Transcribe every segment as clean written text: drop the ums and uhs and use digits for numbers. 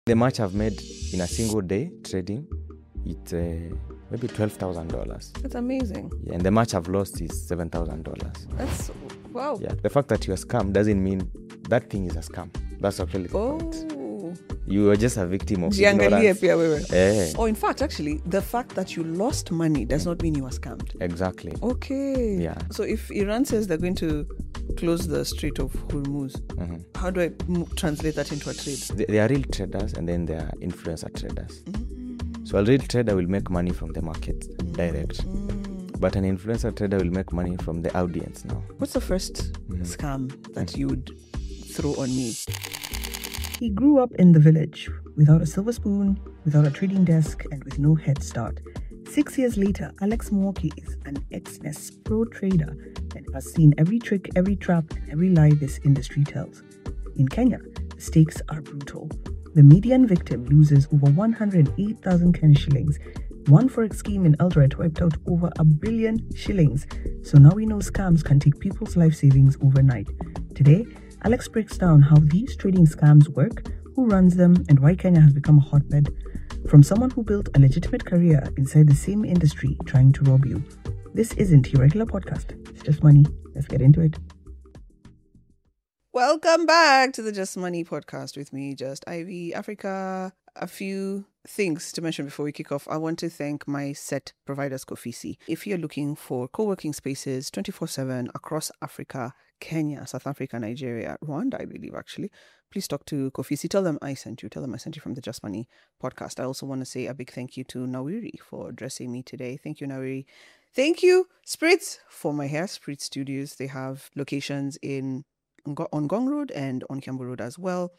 The much I've made in a single day trading, it's maybe $12,000. That's amazing. Yeah, and the much I've lost is $7,000. That's wow. Yeah, the fact that you're scam doesn't mean that thing is a scam. That's actually the point. You are just a victim of ignorance. Oh, in fact, actually, the fact that you lost money does not mean you were scammed. Exactly. Okay. Yeah. So if Iran says they're going to close the Strait of Hormuz, how do I translate that into a trade? They are real traders, and then they are influencer traders. So a real trader will make money from the market direct. But an influencer trader will make money from the audience now. What's the first scam that you would throw on me? He grew up in the village without a silver spoon, without a trading desk, and with no head start. 6 years later, Alex Mwoki is an ex-NES pro trader and has seen every trick, every trap, and every lie this industry tells. In Kenya, the stakes are brutal. The median victim loses over 108,000 Kenya shillings. One forex scheme in Eldoret wiped out over 1 billion shillings. So now we know scams can take people's life savings overnight. Today, Alex breaks down how these trading scams work, who runs them, and why Kenya has become a hotbed. From someone who built a legitimate career inside the same industry trying to rob you. This isn't your regular podcast. It's just money. Let's get into it. Welcome back to the Just Money podcast with me, Just Ivy Africa. A few things to mention before we kick off. I want to thank my set providers, Kofisi. If you're looking for co-working spaces 24/7 across Africa, Kenya, South Africa, Nigeria, Rwanda, I believe, actually, please talk to Kofisi. Tell them I sent you. Tell them I sent you from the Just Money podcast. I also want to say a big thank you to Nawiri for dressing me today. Thank you, Nawiri. Thank you, Spritz, for my hair. Spritz Studios. They have locations on Gong Road and on Kiambu Road as well.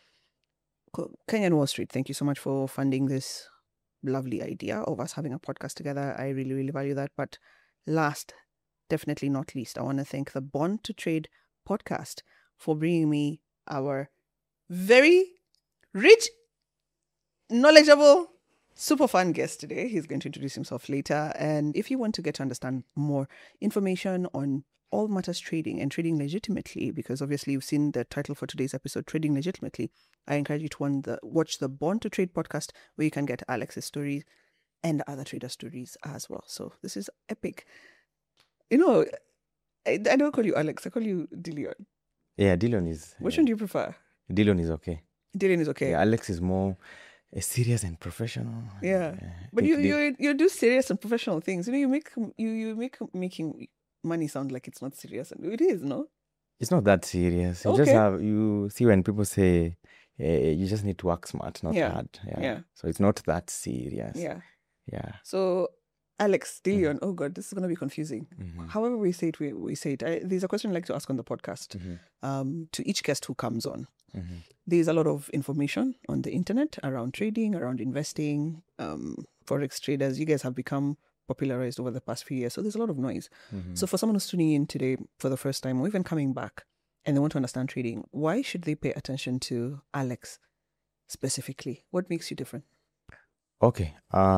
Kenyan Wall Street, thank you so much for funding this lovely idea of us having a podcast together. I really, really value that. But last, definitely not least, I want to thank the Born to Trade podcast for bringing me our very rich, knowledgeable, super fun guest today. He's going to introduce himself later. And if you want to get to understand more information on all matters trading and trading legitimately, because obviously you've seen the title for today's episode, Trading Legitimately, I encourage you to watch the Born to Trade podcast, where you can get Alex's stories and other trader stories as well. So this is epic. You know, I don't call you Alex, I call you Dillion. Yeah, Dillion is... Which one do you prefer? Dillion is okay. Dillion is okay. Yeah, Alex is more serious and professional. Yeah. But you do serious and professional things. You know, you make making money sound like it's not serious, and it is, no? It's not that serious. You see when people say you just need to work smart, not hard. Yeah. So it's not that serious. Yeah. So Alex Dillion, oh God, this is going to be confusing. However we say it, we say it. There's a question I'd like to ask on the podcast to each guest who comes on. There's a lot of information on the internet around trading, around investing, forex traders. You guys have become popularized over the past few years. So there's a lot of noise. So for someone who's tuning in today for the first time, or even coming back, and they want to understand trading, why should they pay attention to Alex specifically? What makes you different? Okay.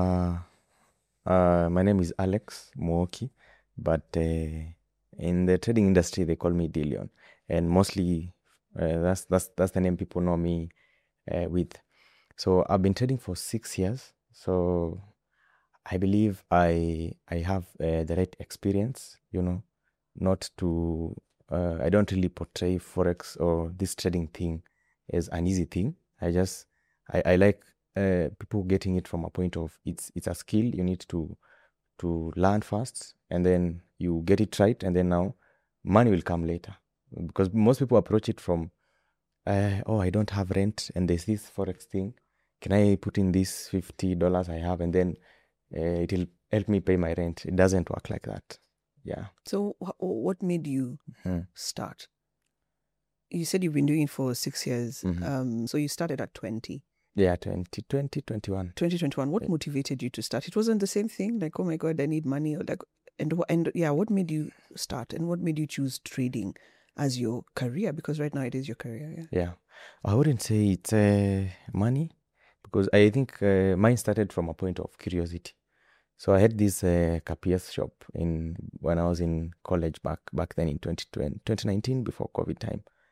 My name is Alex Mwoki, but in the trading industry, they call me Dillion. And mostly that's the name people know me with. So I've been trading for 6 years. So I believe I have the right experience, not to, I don't really portray Forex or this trading thing as an easy thing. I like people getting it from a point of it's a skill you need to learn first, and then you get it right, and then now money will come later. Because most people approach it from, I don't have rent, and there's this Forex thing. Can I put in this $50 I have, and then it will help me pay my rent? It doesn't work like that. Yeah. So what made you start? You said you've been doing it for 6 years. So you started at 20. Yeah, 2021. 2021. What motivated you to start? It wasn't the same thing, like, oh my God, I need money, or like, and yeah, what made you start, and what made you choose trading as your career? Because right now it is your career. Yeah. I wouldn't say it's money, because I think mine started from a point of curiosity. So I had this Capias shop when I was in college back then in 2019, before COVID time.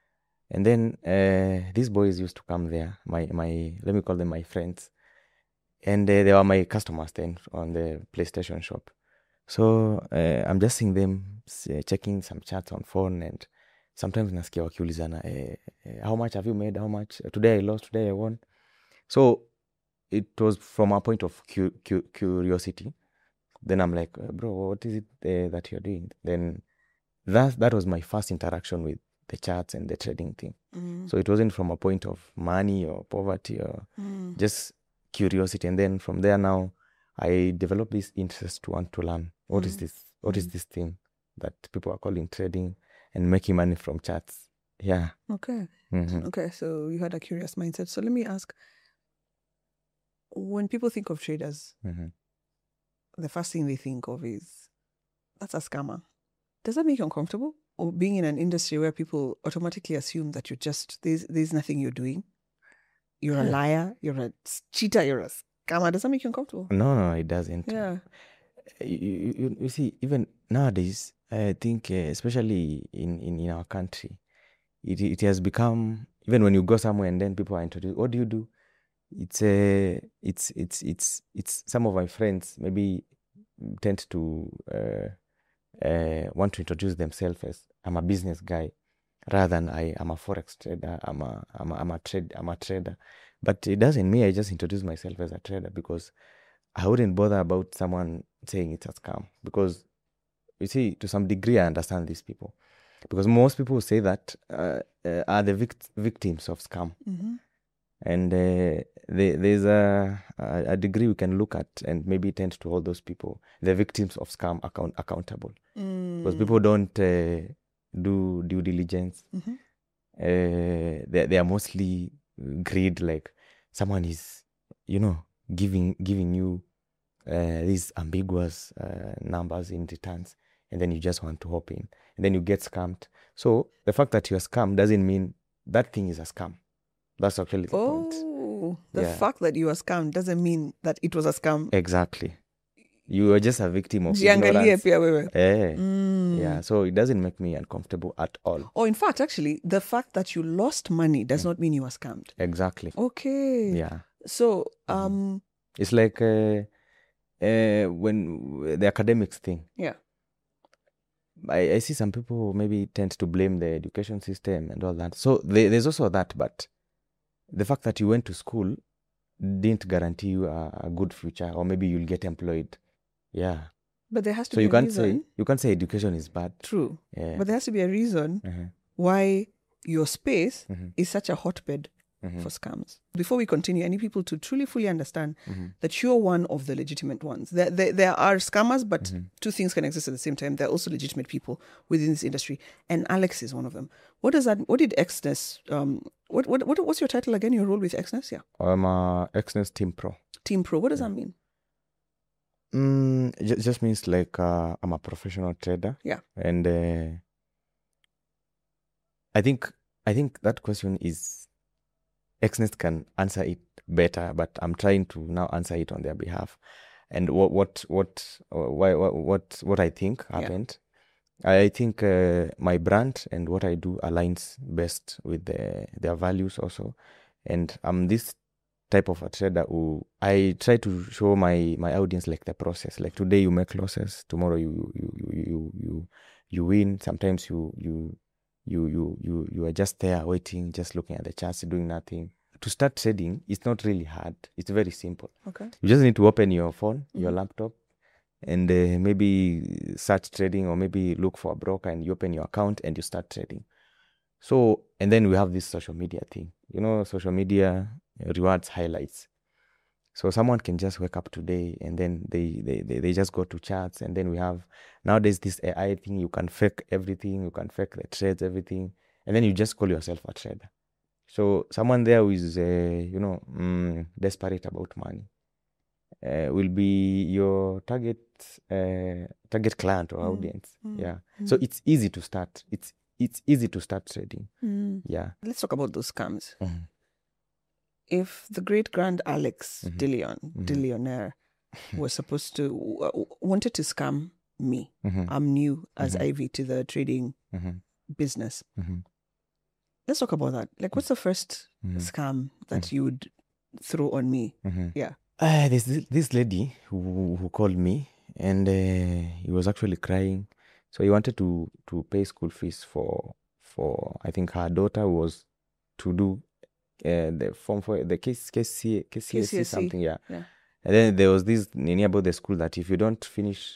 And then these boys used to come there, my let me call them my friends. And they were my customers then on the PlayStation shop. So I'm just seeing them checking some chats on phone, and sometimes nasikia wakiulizana, how much have you made? How much? Today I lost, today I won. So it was from a point of curiosity. Then I'm like, bro, what is it that you're doing? Then that was my first interaction with the charts and the trading thing. So it wasn't from a point of money or poverty or just curiosity. And then from there now, I developed this interest to want to learn what is this? What is this thing that people are calling trading and making money from charts? Yeah. Okay. Okay. So you had a curious mindset. So let me ask, when people think of traders, the first thing they think of is, that's a scammer. Does that make you uncomfortable? Or being in an industry where people automatically assume that you're just, there's nothing you're doing. You're a liar, you're a cheater, you're a scammer. Does that make you uncomfortable? No, it doesn't. Yeah. You see, even nowadays, I think, especially in our country, it has become, even when you go somewhere and then people are introduced, what do you do? It's some of my friends maybe tend to want to introduce themselves as, I'm a business guy, rather than I'm a forex trader, I'm a trader. But it doesn't mean I just introduce myself as a trader, because I wouldn't bother about someone saying it's a scam. Because you see, to some degree, I understand these people, because most people say that are the victims of scam. And there's a degree we can look at and maybe tend to hold those people, the victims of scam, accountable. Because people don't do due diligence. They are mostly greed, like someone is, giving you these ambiguous numbers in returns, and then you just want to hop in, and then you get scammed. So the fact that you're scammed doesn't mean that thing is a scam. That's actually the point. The fact that you were scammed doesn't mean that it was a scam. Exactly. You are just a victim of ignorance. Yeah, so it doesn't make me uncomfortable at all. Oh, in fact, actually, the fact that you lost money does not mean you were scammed. Exactly. Okay. Yeah. So, it's like when the academics thing. Yeah. I see some people maybe tend to blame the education system and all that. So there's also that, but the fact that you went to school didn't guarantee you a good future, or maybe you'll get employed. Yeah. But there has to so be you a can't reason. you can't say education is bad. True. Yeah. But there has to be a reason why your space is such a hotbed for scams. Before we continue, I need people to truly, fully understand that you're one of the legitimate ones. There are scammers, but two things can exist at the same time. There are also legitimate people within this industry, and Alex is one of them. What does that? What did Xness? What's your title again? Your role with Xness? Yeah. I'm a Xness Team Pro. Team Pro. What does that mean? Just means like I'm a professional trader. Yeah. And I think that question is, Xness can answer it better, but I'm trying to now answer it on their behalf. And what I think happened. I think my brand and what I do aligns best with their values also. And I'm this type of a trader who I try to show my audience like the process. Like today you make losses, tomorrow you win. Sometimes you are just there waiting, just looking at the charts, doing nothing. To start trading, it's not really hard. It's very simple. Okay. You just need to open your phone, your laptop, and maybe search trading, or maybe look for a broker, and you open your account and you start trading. So, and then we have this social media thing. Social media rewards highlights. So someone can just wake up today and then they just go to charts, and then we have nowadays this AI thing. You can fake everything, you can fake the trades, everything, and then you just call yourself a trader. So someone there who is desperate about money will be your target client or audience. Yeah. So it's easy to start. It's easy to start trading. Yeah. Let's talk about those scams. If the great grand Alex Dillionaire, was supposed to wanted to scam me, I'm new as Ivy to the trading business. Let's talk about that. Like, what's the first scam that you would throw on me? Yeah. There's this lady who called me, and he was actually crying. So he wanted to pay school fees for I think her daughter was to do the form for the KCSE something, yeah. And then there was this nini about the school that if you don't finish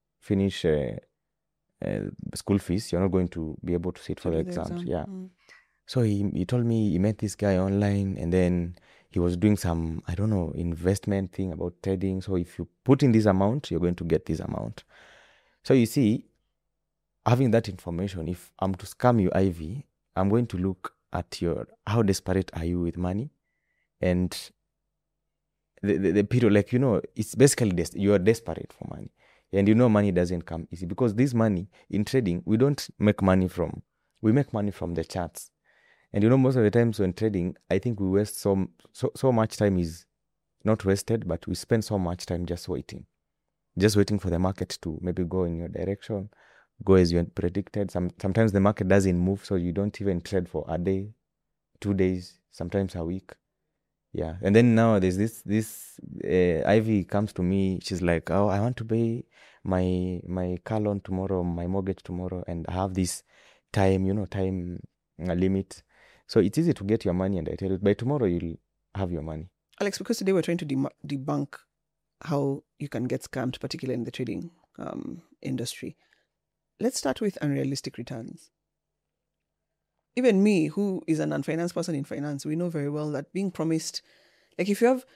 school fees, you're not going to be able to sit for the exams. Yeah. So he told me he met this guy online, and then he was doing some, I don't know, investment thing about trading. So if you put in this amount, you're going to get this amount. So you see, having that information, if I'm to scam you, Ivy, I'm going to look at how desperate are you with money, and the period, like, it's basically you are desperate for money, and money doesn't come easy, because this money in trading, we don't make money we make money from the charts. And most of the times when trading, I think we waste so much time is not wasted, but we spend so much time just waiting for the market to maybe go in your direction, go as you predicted. Sometimes the market doesn't move, so you don't even trade for a day, 2 days, sometimes a week. Yeah. And then now there's this Ivy comes to me. She's like, oh, I want to pay my car loan tomorrow, my mortgage tomorrow, and I have this time, time limit. So it's easy to get your money, and I tell you, by tomorrow you'll have your money. Alex, because today we're trying to debunk how you can get scammed, particularly in the trading industry. Let's start with unrealistic returns. Even me, who is an unfinanced person in finance, we know very well that being promised, like if you have,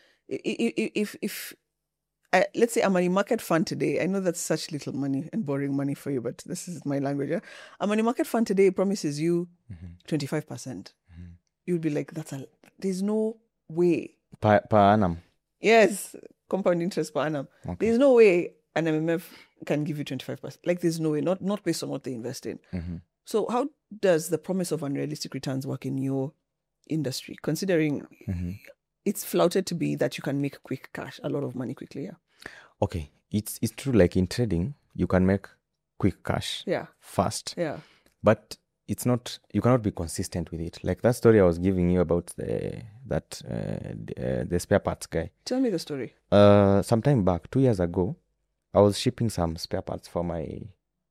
let's say a money market fund today, I know that's such little money and borrowing money for you, but this is my language. Yeah? A money market fund today promises you 25%. You'd be like, there's no way. Per annum. Yes, compound interest per annum. Okay. There's no way an MMF can give you 25%. Like, there's no way, not based on what they invest in. So how does the promise of unrealistic returns work in your industry, considering it's flouted to be that you can make quick cash, a lot of money quickly? Yeah. Okay. It's true, like in trading, you can make quick cash fast. Yeah. But it's not, you cannot be consistent with it. Like that story I was giving you about the spare parts guy. Tell me the story. Sometime back, 2 years ago, I was shipping some spare parts for my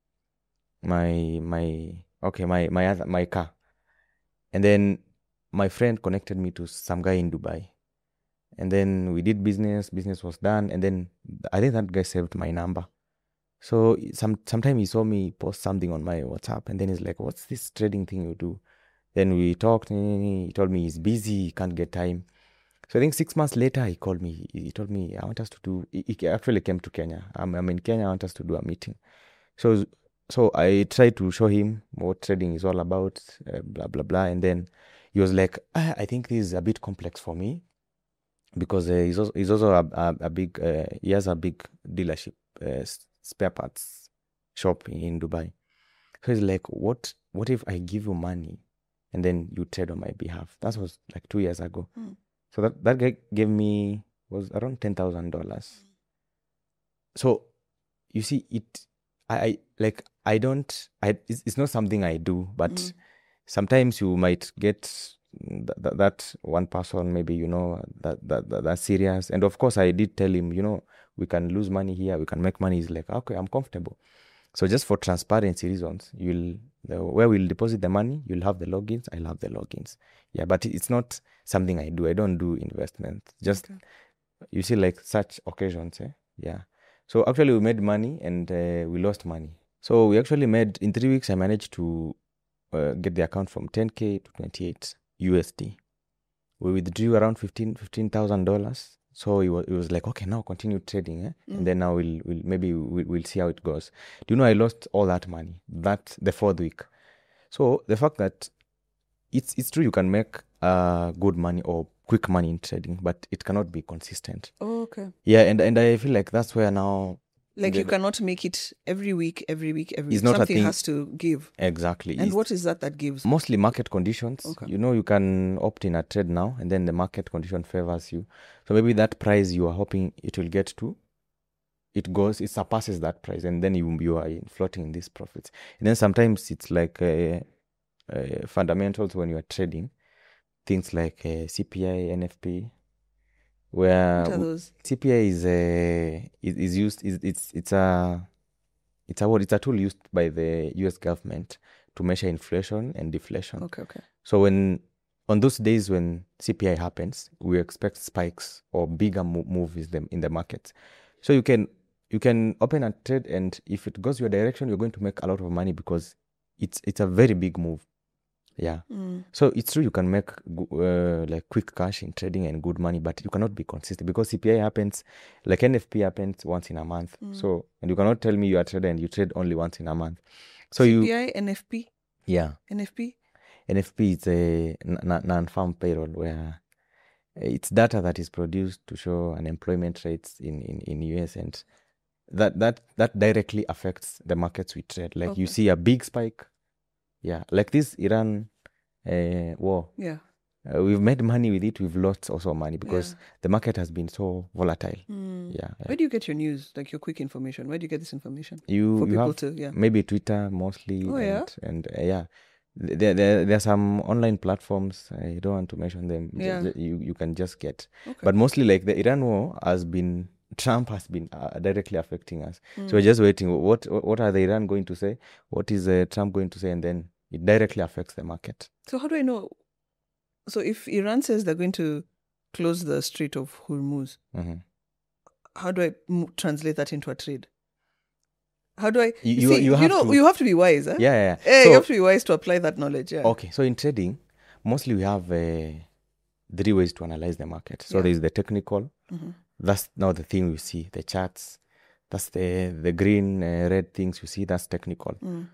car. And then my friend connected me to some guy in Dubai. And then we did business was done. And then I think that guy saved my number. So sometime he saw me post something on my WhatsApp, and then he's like, what's this trading thing you do? Then we talked, and he told me he's busy, he can't get time. So I think 6 months later, he called me. He told me, I want us to do, he actually came to Kenya. I'm in Kenya, I want us to do a meeting. So I tried to show him what trading is all about, blah, blah, blah. And then he was like, I think this is a bit complex for me, because he's also a big, he has a big dealership, spare parts shop in Dubai. So he's like, what if I give you money and then you trade on my behalf? That was like 2 years ago. So that guy gave me, was around $10,000. So you see, it's not something I do, but sometimes you might get that one person, maybe, that's serious. And of course I did tell him, we can lose money here, we can make money. He's like, okay, I'm comfortable. So just for transparency reasons, where we'll deposit the money, you'll have the logins, I'll have the logins. Yeah, but it's not something I do. I don't do investment. Just, you see, like such occasions. Yeah. So actually we made money and we lost money. So we actually made, in 3 weeks, I managed to get the account from 10K to 28 USD. We withdrew around $15,000. So it was like, okay, now continue trading, and then now we'll see how it goes. Do you know I lost all that money the 4th week? So the fact that it's true, you can make good money or quick money in trading, but it cannot be consistent. Oh, okay. Yeah, and I feel like that's where now, like, you cannot make it every week. It's not something has to give. Exactly. And what is that gives? Mostly market conditions. Okay. You can opt in a trade now, and then the market condition favors you. So maybe that price you are hoping it will get to, it surpasses that price, and then you are floating in these profits. And then sometimes it's like fundamentals when you are trading, things like CPI, NFP, where What are those? CPI is used. It's a tool used by the U.S. government to measure inflation and deflation. Okay. So on those days when CPI happens, we expect spikes or bigger moves in the market. So you can open a trade, and if it goes your direction, you're going to make a lot of money because it's a very big move. Yeah. So it's true you can make like quick cash in trading and good money, but you cannot be consistent because CPI happens, like NFP happens once in a month. So, and you cannot tell me you are a trader and you trade only once in a month. So CPI, NFP? Yeah. NFP? NFP is a non-farm payroll where it's data that is produced to show unemployment rates in US, and that directly affects the markets we trade. Like you see a big spike. Yeah, like this Iran war. Yeah. We've made money with it. We've lost also money because the market has been so volatile. Yeah. Where do you get your news, like your quick information? Where do you get this information? You people have to, maybe Twitter mostly. Oh, yeah? And yeah. There are some online platforms. I don't want to mention them. Yeah. You can just get. Okay. But mostly like the Iran war Trump has been directly affecting us. So we're just waiting. What are the Iran going to say? What is Trump going to say? And then it directly affects the market. So how do I know? So if Iran says they're going to close the Strait of Hormuz, how do I translate that into a trade? How do I? You have to be wise. Eh? Yeah. So, you have to be wise to apply that knowledge. Yeah. Okay. So in trading, mostly we have 3 ways to analyze the market. So there's the technical. That's now the thing we see, the charts. That's the green, red things you see. That's technical.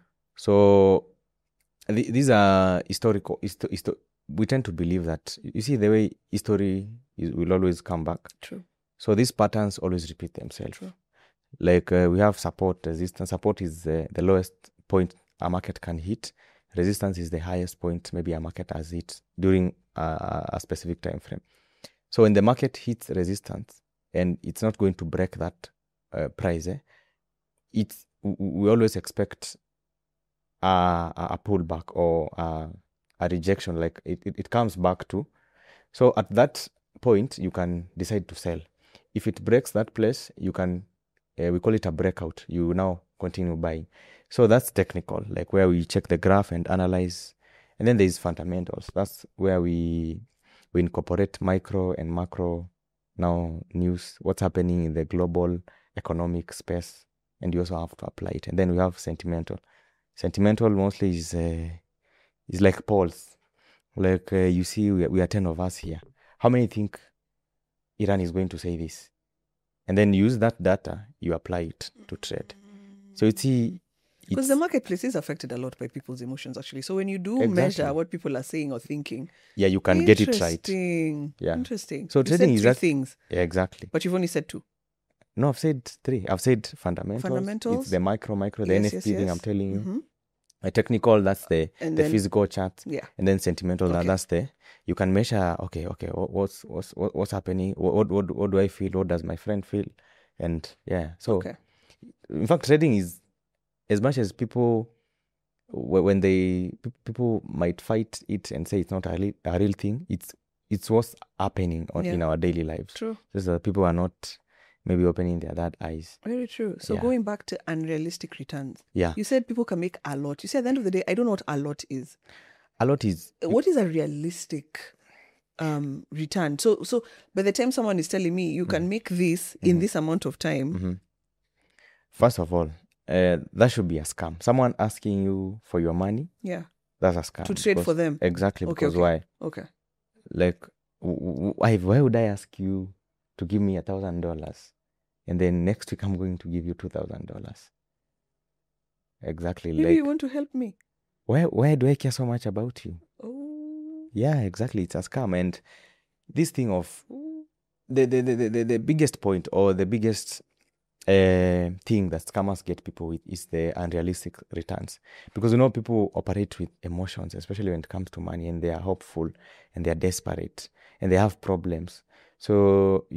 So these are historical. We tend to believe that, you see, the way history will always come back. True. So these patterns always repeat themselves. True. Like we have support, resistance. Support is the lowest point a market can hit. Resistance is the highest point maybe a market has hit during a specific time frame. So when the market hits resistance and it's not going to break that price, we always expect a pullback or a rejection, like it comes back to. So at that point, you can decide to sell. If it breaks that place, you can, we call it a breakout. You now continue buying. So that's technical, like where we check the graph and analyze. And then there's fundamentals. That's where we incorporate micro and macro now news, what's happening in the global economic space, and you also have to apply it. And then we have sentimental. Sentimental mostly is like polls. Like you see, we are 10 of us here. How many think Iran is going to say this? And then use that data, you apply it to trade. So you see, because the marketplace is affected a lot by people's emotions, actually. So when you do measure what people are saying or thinking, you can get it right. Yeah, interesting. So trading is 3 things. Yeah, exactly. But you've only said 2. No, I've said 3. I've said fundamentals. It's the micro, the NFP thing I'm telling you. A technical, that's the physical chart. Yeah. And then sentimental, that's you can measure. Okay. What's happening? What do I feel? What does my friend feel? And so in fact, trading is, as much as people, when people might fight it and say it's not a real thing, it's what's happening in our daily lives. True. Just that people are not maybe opening their eyes. Very true. So going back to unrealistic returns. Yeah. You said people can make a lot. You said at the end of the day, I don't know what a lot is. A lot is... What is a realistic return? So by the time someone is telling me you can make this in this amount of time. First of all, that should be a scam. Someone asking you for your money. Yeah. That's a scam. To trade for them. Exactly. Because why? Okay. Like, why would I ask you to give me $1,000 and then next week I'm going to give you $2,000? Exactly. Maybe you want to help me. Why do I care so much about you? Oh. Yeah, exactly. It's a scam. And this thing of the biggest point or the biggest thing that scammers get people with is the unrealistic returns. Because people operate with emotions, especially when it comes to money, and they are hopeful and they are desperate and they have problems. So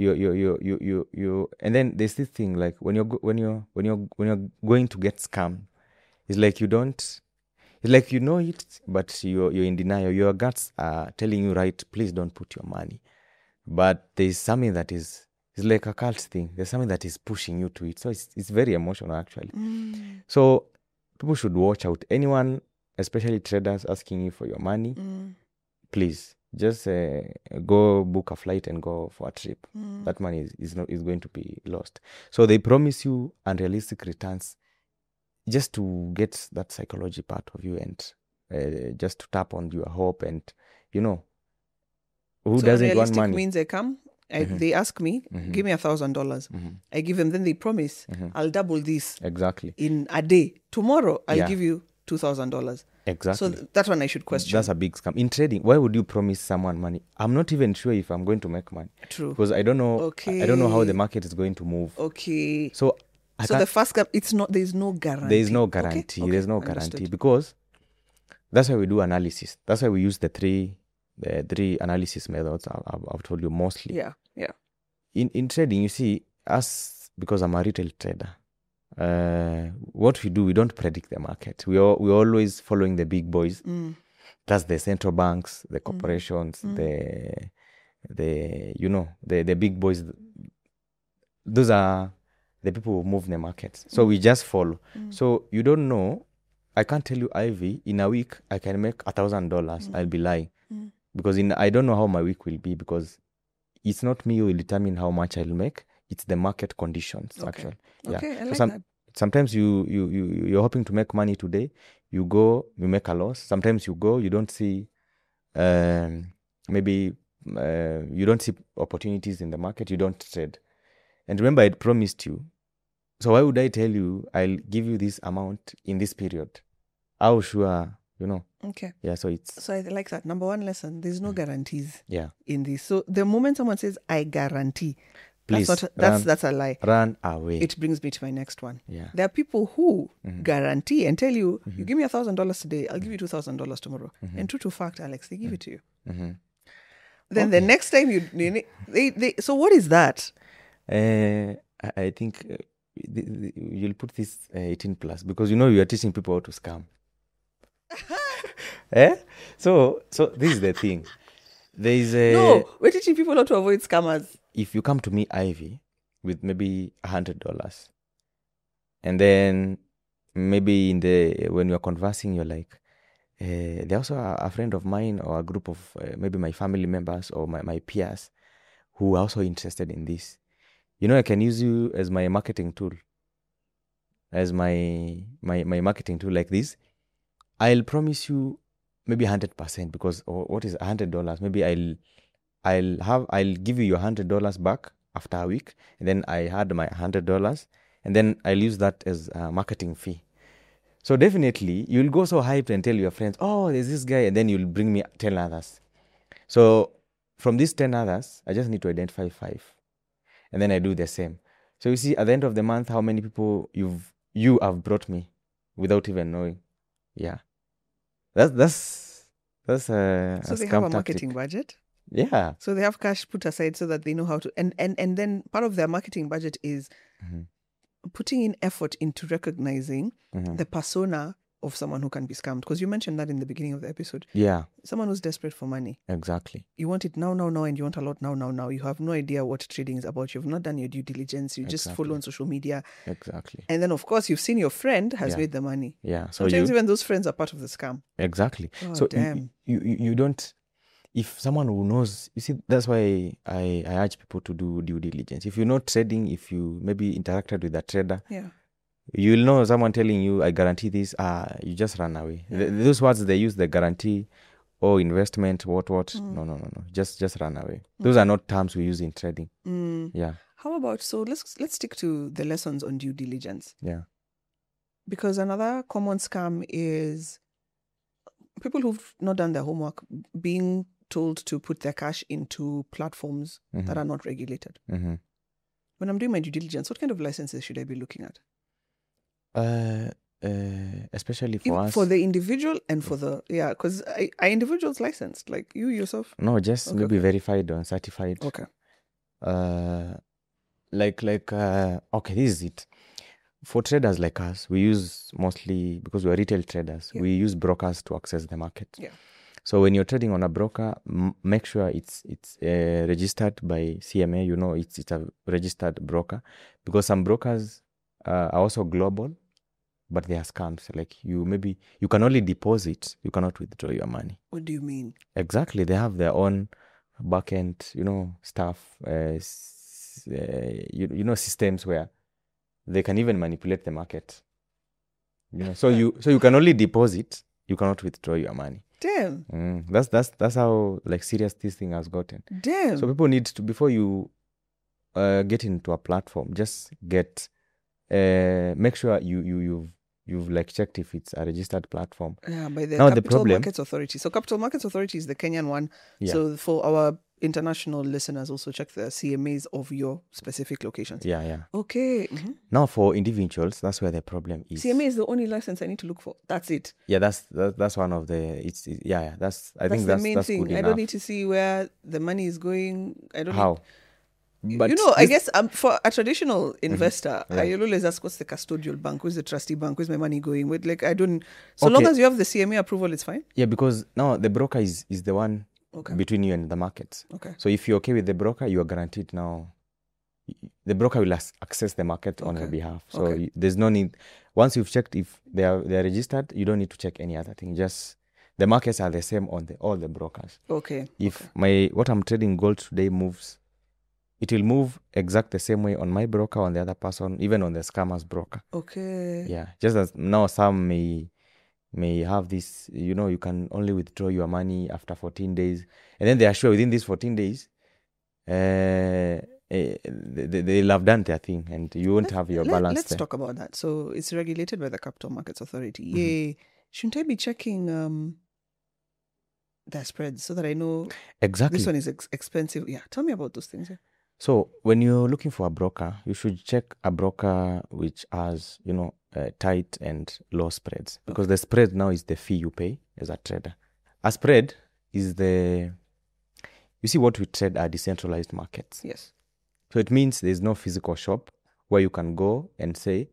you and then there's this thing, like when you're going to get scammed, it's like Like you know it, but you're in denial. Your guts are telling you, right, please don't put your money. But there's something that is like a cult thing. There's something that is pushing you to it. So it's very emotional actually. So people should watch out. Anyone, especially traders, asking you for your money, please just go book a flight and go for a trip. That money is going to be lost. So they promise you unrealistic returns just to get that psychology part of you and just to tap on your hope and who So doesn't want unrealistic money? means they come, they ask me, give me $1,000. I give them, then they promise, I'll double this Exactly. in a day. Tomorrow, I'll Yeah. give you $2,000. Exactly. So that one I should question. That's a big scam. In trading, why would you promise someone money? I'm not even sure if I'm going to make money. True. Because I don't know. I don't know how the Okay. market is going to move. Okay. So I So can't- the first scam, there's no guarantee. there is no Okay, guarantee. okay, There's no understood. guarantee because that's why we do analysis. That's why we use the three analysis methods I've told you mostly. Yeah, yeah. In trading, you see, us, because I'm a retail trader, what we do, we don't predict the market. We're always following the big boys. That's the central banks, the corporations, the big boys. Those are the people who move the markets. So we just follow. So you don't know. I can't tell you, Ivy, in a week I can make $1,000. I'll be lying. Because I don't know how my week will be, because it's not me who will determine how much I'll make. It's the market conditions, Okay. actually. Okay, I So like that. sometimes you're hoping to make money today. You go, you make a loss. Sometimes you go, you don't see, maybe you don't see opportunities in the market. You don't trade. And remember, I promised you. So why would I tell you I'll give you this amount in this period? How sure, Okay. Yeah, so it's, So I like that. Number one lesson, there's no guarantees yeah. in this. So the moment someone says, I guarantee, Please, that's a lie. run away. It brings me to my next one. Yeah. There are people who guarantee and tell you, you give me $1,000 today, I'll give you $2,000 tomorrow. And true to fact, Alex, they give it to you. Then the next time they so what is that? I think you'll put this 18 plus, because you are teaching people how to scam. So this is the thing. There is No, we're teaching people how to avoid scammers. if you come to me, Ivy, with maybe $100, and then maybe when you're conversing, you're like, they're also a friend of mine, or a group of maybe my family members or my peers who are also interested in this. I can use you as my marketing tool, as my marketing tool like this. I'll promise you maybe 100%, because what is $100? Maybe I'll give you your $100 back after a week, and then I had my $100, and then I'll use that as a marketing fee. So definitely you'll go so hyped and tell your friends, oh, there's this guy, and then you'll bring me 10 others. So from these 10 others, I just need to identify 5, and then I do the same. So you see, at the end of the month, how many people you have brought me without even knowing. Yeah, that's So a they have scam a marketing tactic. budget. Yeah. So they have cash put aside so that they know how to and then part of their marketing budget is putting in effort into recognizing the persona of someone who can be scammed. Because you mentioned that in the beginning of the episode. Yeah, Someone who's desperate for money. exactly. You want it now, and you want a lot now. You have no idea what trading is about. You've not done your due diligence. You just follow on social media. Exactly. And then, of course, you've seen your friend has made the money. Yeah. So Sometimes even those friends are part of the scam. exactly. Oh, So damn. you don't, if someone who knows, you see, that's why I urge people to do due diligence. If you're not trading, if you maybe interacted with a trader, Yeah. you'll know someone telling you, I guarantee this, you just run away. Those words they use, the guarantee or investment, what. No. Just run away. Those are not terms we use in trading. Yeah. How about, so let's stick to the lessons on due diligence. Yeah. Because another common scam is people who've not done their homework being told to put their cash into platforms that are not regulated. Mm-hmm. When I'm doing my due diligence, what kind of licenses should I be looking at? Especially for Even us. for the individual and for the, because are individuals licensed, like you yourself? No, just Okay, maybe verified or certified. Okay. Okay, this is it. for traders like us, we use mostly, because we're retail traders, we use brokers to access the market. Yeah. So when you're trading on a broker, make sure it's registered by CMA. You know, it's a registered broker, because some brokers are also global, but they are scams. Like you can only deposit, you cannot withdraw your money. What do you mean? Exactly, they have their own backend, stuff, systems where they can even manipulate the market. So you can only deposit, you cannot withdraw your money. Damn. That's how serious this thing has gotten. Damn. So people need to, before you get into a platform, just make sure you've checked if it's a registered platform. Yeah, by the Now Capital Markets Authority. So Capital Markets Authority is the Kenyan one. Yeah. So for our international listeners, also check the CMAs of your specific locations. Yeah. Okay. Mm-hmm. Now for individuals, that's where the problem is. CMA is the only license I need to look for. That's it. Yeah, that's one of the. That's the main thing. Good enough. I don't need to see where the money is going. I don't. How? But I guess for a traditional investor, I always ask, what's the custodial bank? Who's the trustee bank? Where's my money going? With I don't. So long as you have the CMA approval, it's fine. Yeah, because now the broker is the one between you and the markets. Okay. So if you're okay with the broker, you are guaranteed now. The broker will access the market on your behalf. So there's no need. Once you've checked if they are registered, you don't need to check any other thing. Just the markets are the same on all the brokers. Okay. If what I'm trading gold today moves, it will move exact the same way on my broker, on the other person, even on the scammer's broker. Okay. Yeah. Just as now some may have this, you can only withdraw your money after 14 days. And then they are sure within these 14 days, they'll have done their thing and you won't have your balance. Let's talk about that. So it's regulated by the Capital Markets Authority. Yay. Shouldn't I be checking their spreads so that I know exactly this one is expensive? Yeah. Tell me about those things. Yeah. So when you're looking for a broker, you should check a broker which has, tight and low spreads, because the spread now is the fee you pay as a trader. A spread is you see what we trade are decentralized markets. Yes. So it means there's no physical shop where you can go and say,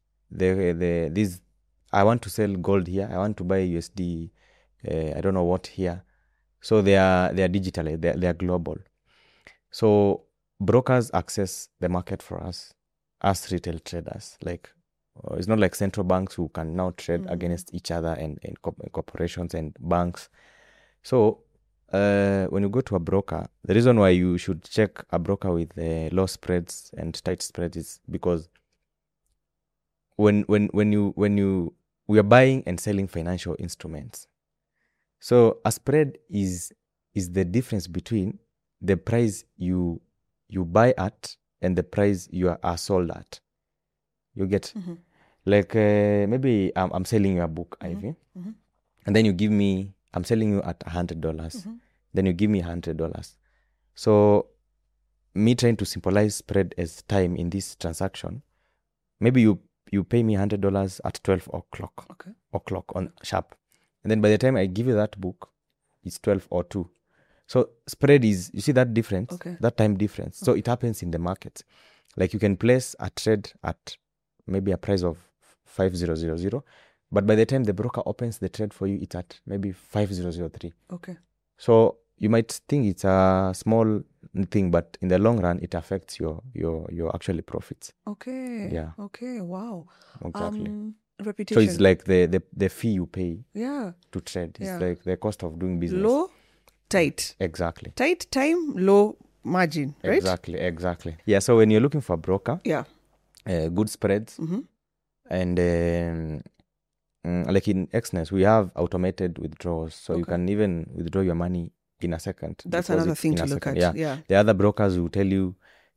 I want to sell gold here, I want to buy USD, I don't know what here. So they are digital, they are global. So brokers access the market for us as retail traders. It's not like central banks who can now trade against each other and corporations and banks. So when you go to a broker, the reason why you should check a broker with low spreads and tight spreads is because when we are buying and selling financial instruments. So a spread is the difference between the price you buy at and the price you are sold at. You get maybe I'm selling you a book, Ivy, and then you give me, I'm selling you at $100. Then you give me $100. So me trying to symbolize spread as time in this transaction, maybe you pay me $100 at 12 o'clock on sharp, and then by the time I give you that book, it's 12:02. So spread is, you see that difference, that time difference. So it happens in the market. You can place a trade at maybe a price of 5,000, but by the time the broker opens the trade for you, it's at maybe 5,003. Okay. So you might think it's a small thing, but in the long run, it affects your actually profits. Okay. Yeah. Okay. Wow. Exactly. Reputation. So it's like the fee you pay. Yeah. To trade. It's like the cost of doing business. Low, tight. Exactly. Tight time, low margin, right? Exactly. Yeah. So when you're looking for a broker, good spreads, and like in Exness, we have automated withdrawals, so you can even withdraw your money in a second. That's another thing to look at. Yeah. The other brokers will tell you,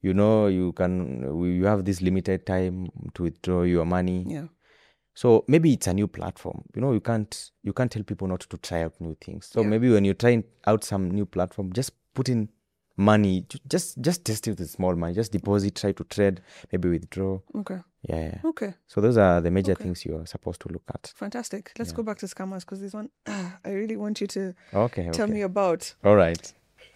you have this limited time to withdraw your money. Yeah. So maybe it's a new platform. You can't tell people not to try out new things. So maybe when you're trying out some new platform, just put in money, just test it with small money, just deposit, try to trade, maybe withdraw. Okay. Yeah. Okay. So those are the major things you're supposed to look at. Fantastic. Let's go back to scammers, because this one I really want you to tell me about. All right.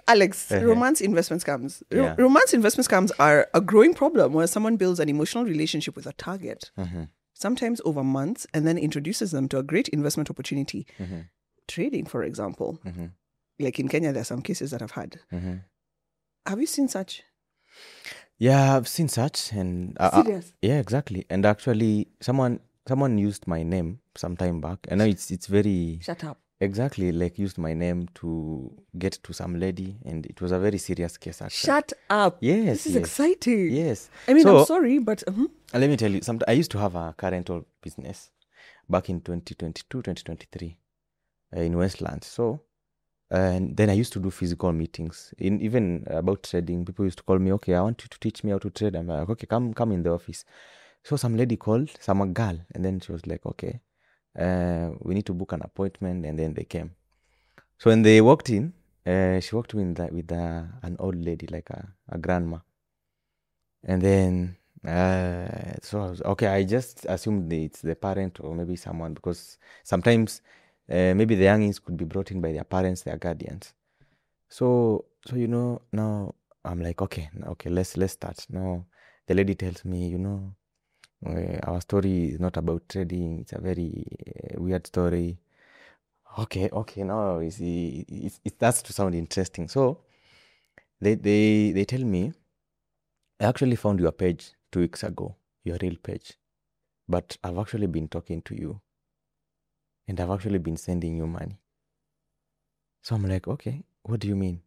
Alex, romance investment scams. Yeah. Romance investment scams are a growing problem where someone builds an emotional relationship with a target, sometimes over months, and then introduces them to a great investment opportunity. Trading, for example. Like in Kenya, there are some cases that I've had. Have you seen such? Yeah, I've seen such, and Serious? yeah, exactly. And actually, someone used my name some time back, and now it's very Shut up. exactly like used my name to get to some lady, and it was a very serious case. Actually, Shut up. Yes, This is yes. exciting. Yes. I mean, So, I'm sorry, but let me tell you, I used to have a car rental business back in 2022, 2023 in Westlands. So, and then I used to do physical meetings. Even about trading, people used to call me, okay, I want you to teach me how to trade. I'm like, okay, come in the office. So some lady called, some girl, and then she was like, okay, we need to book an appointment, and then they came. So when they walked in, she walked in with an old lady, like a grandma. And then, so I was, okay, I just assumed it's the parent or maybe someone, because sometimes maybe the youngins could be brought in by their parents, their guardians. So now I'm like, okay, let's start. Now the lady tells me, our story is not about trading. It's a very weird story. Okay, now it starts to sound interesting. So they tell me, I actually found your page 2 weeks ago, your real page, but I've actually been talking to you, and I've actually been sending you money. So I'm like, okay, what do you mean?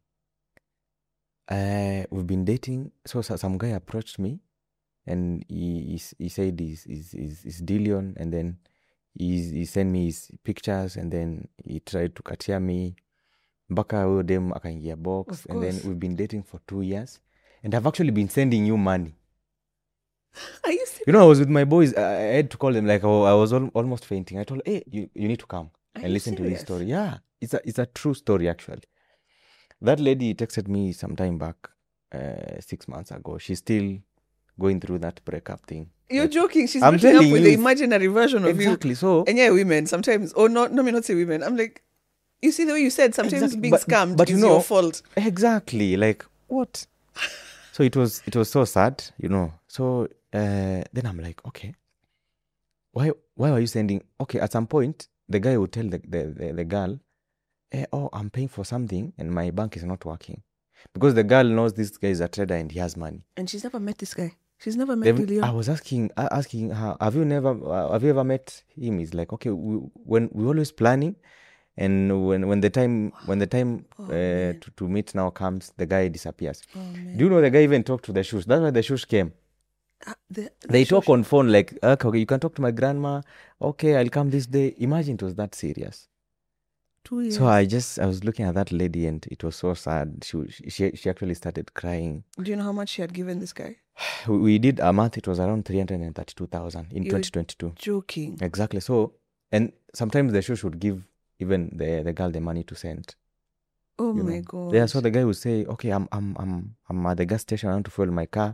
We've been dating. So some guy approached me, and he said he's Dillion, and then he sent me his pictures, and then he tried to katia me. Mpaka huyo dem akaingia box, and then we've been dating for 2 years, and I've actually been sending you money. Are you serious? I was with my boys. I had to call them, like I was almost fainting. I told, hey, you need to come and listen to this story. Yeah, it's a true story, actually. That lady texted me some time back, 6 months ago. She's still going through that breakup thing. You're joking. She's I'm breaking up telling with you, the imaginary version of you. Exactly. So, And yeah, women sometimes, or not, let me not say women. I'm like, you see the way you said, sometimes Exactly, being scammed but is your fault. Exactly. Like, what? So it was so sad, So then I'm like, okay, why are you sending? Okay, at some point, the guy would tell the girl, oh, I'm paying for something and my bank is not working. Because the girl knows this guy is a trader and he has money. And she's never met this guy. She's never met Dillion. I was asking her, have you ever met him? He's like, okay, we're always planning, and when the time to meet now comes, the guy disappears. Do you know the guy even talked to the shoes? That's why the shoes came. They talk on phone, like, okay, you can talk to my grandma. Okay, I'll come this day. Imagine it was that serious. 2 years. So I was looking at that lady, and it was so sad. She actually started crying. Do you know how much she had given this guy? We did a month. It was around 332,000 in 2022. Joking. Exactly. So, and sometimes the shoe should give even the girl the money to send. Oh my God. Yeah. So the guy would say, okay, I'm at the gas station. I want to fuel my car.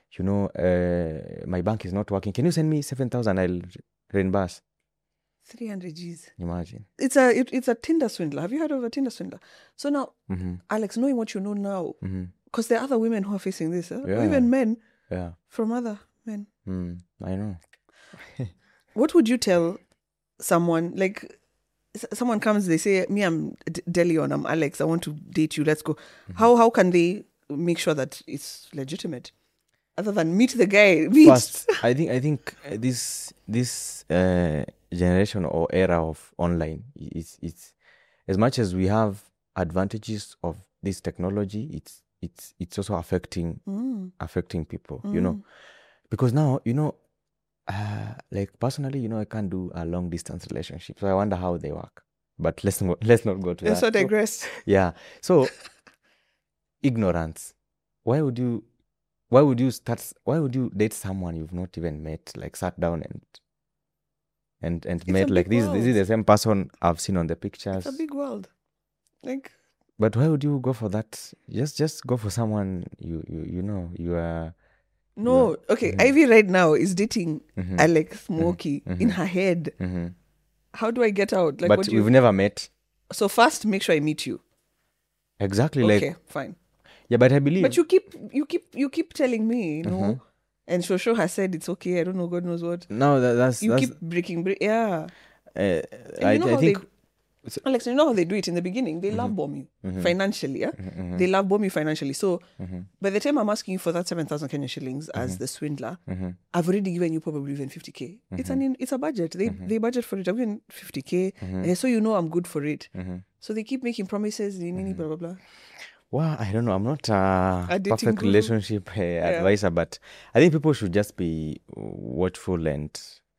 My bank is not working. Can you send me 7,000? I'll reimburse. 300 G's. Imagine. It's a Tinder swindler. Have you heard of a Tinder swindler? So now, Alex, knowing what you know now, because there are other women who are facing this, or even men from other men. I know. What would you tell someone, like someone comes, they say, me, I'm Dillion, I'm Alex, I want to date you, let's go. How can they make sure that it's legitimate? Other than meet the guy. First, I think this generation or era of online, it's as much as we have advantages of this technology, it's also affecting people, because now, like personally, I can't do a long distance relationship, so I wonder how they work. But let's not go to that. So digress. So ignorance. Why would you date someone you've not even met, like sat down and met, like this is the same person I've seen on the pictures? It's a big world. But why would you go for that? Just go for someone you are. No, okay. Ivy right now is dating Alex Mwoki in her head. How do I get out? But we've never met. So first, make sure I meet you. Exactly. Okay, Like, fine. yeah, but I believe. But you keep telling me, and Shosho has said it's okay. I don't know, God knows what. No, that's Keep breaking. Yeah. And I, you know I how think. Alex, you know how they do it in the beginning? They love bomb you financially, yeah? They love bomb you financially. So by the time I'm asking you for that 7,000 Kenyan shillings as the swindler, I've already given you probably even 50K. It's a budget. They budget for it. I've given 50K. So you know I'm good for it. So they keep making promises, blah, blah, blah. Well, I don't know. I'm not a dating perfect guru. relationship advisor, but I think people should just be watchful and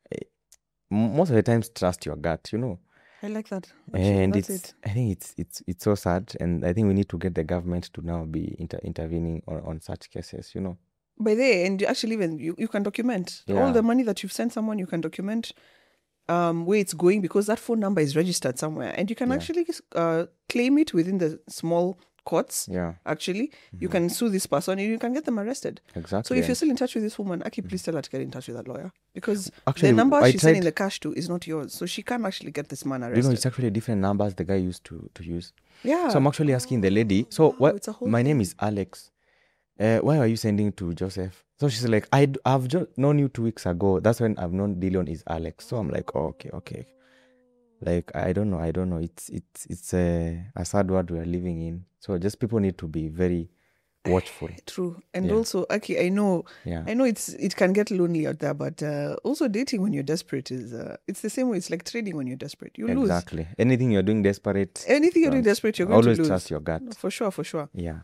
most of the times trust your gut, I like that. And that's it. I think it's so sad, and I think we need to get the government to now be intervening on such cases, By there, and actually even you can document all the money that you've sent someone. You can document where it's going, because that phone number is registered somewhere, and you can actually claim it within the small courts. Actually, you can sue this person and you can get them arrested. Exactly. So if you're still in touch with this woman, Aki, please tell her to get in touch with that lawyer, because actually, the number she's sending the cash to is not yours, so she can't actually get this man arrested. It's actually different numbers the guy used to use. Yeah. So I'm actually asking the lady. So it's a whole my thing. name is Alex. Why are you sending to Joseph? So she's like, I've just known you 2 weeks ago. That's when I've known Dillion is Alex. So I'm like, oh, okay. Like, I don't know. It's a sad world we are living in. So just people need to be very watchful. True. And also, Aki, I know it can get lonely out there, but also dating when you're desperate is it's the same way. It's like trading when you're desperate. You lose. Exactly. Anything you're doing desperate. Anything you're doing desperate, you're going to lose. Always trust your gut. For sure. Yeah.